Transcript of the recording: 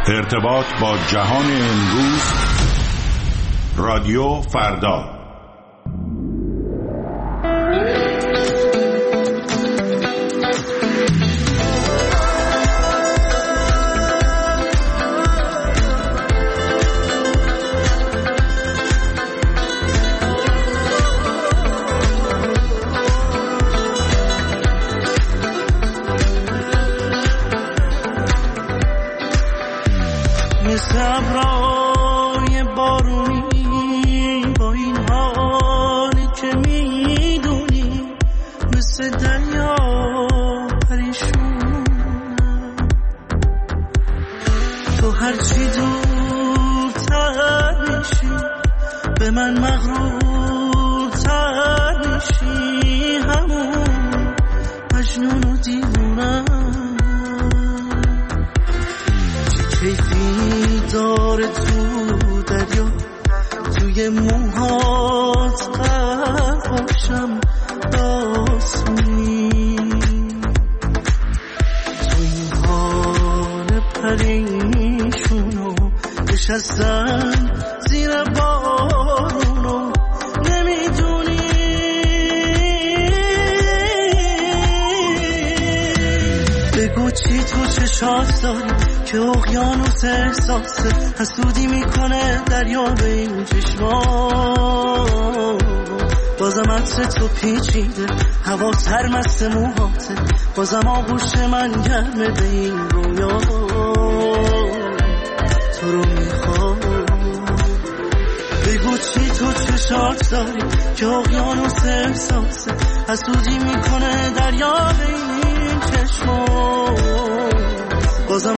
ارتباط با جهان امروز، رادیو فردا. صبرای بارونی با این حالی که میدونی، مثل دریا پریشونم. تو هرچی دورتر میشی به من مغرورتر میشی، همون مجنون و دیوونم. کیفی داره تو دریا، توی موهات غرق باشم داسونی. تو این حال پریشونو نشستم زیر بارونو، نمیدونی بگو چی تو چشات داری که اقیانوس احساسه حسودی میکنه دریا به این چشما. بازم عطر تو پیچیده، هوا سرمست موهاته، بازم آغوش من گرمه به این رویا. تو رو میخوام بگو چی تو چشات داری که اقیانوس احساسه حسودی میکنه دریا به این چشما. بازم